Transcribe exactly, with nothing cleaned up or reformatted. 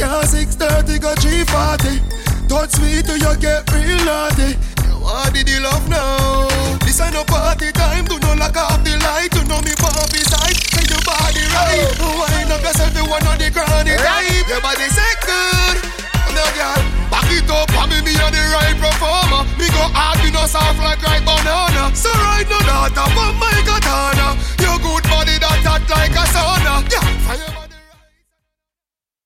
Now six thirty go three forty. Touch me till you get real naughty. You want the love now. This ain't no party time. Do not lock off the light. You know me pop beside. Say your body right. Wind up yourself, you want on the ground. Right.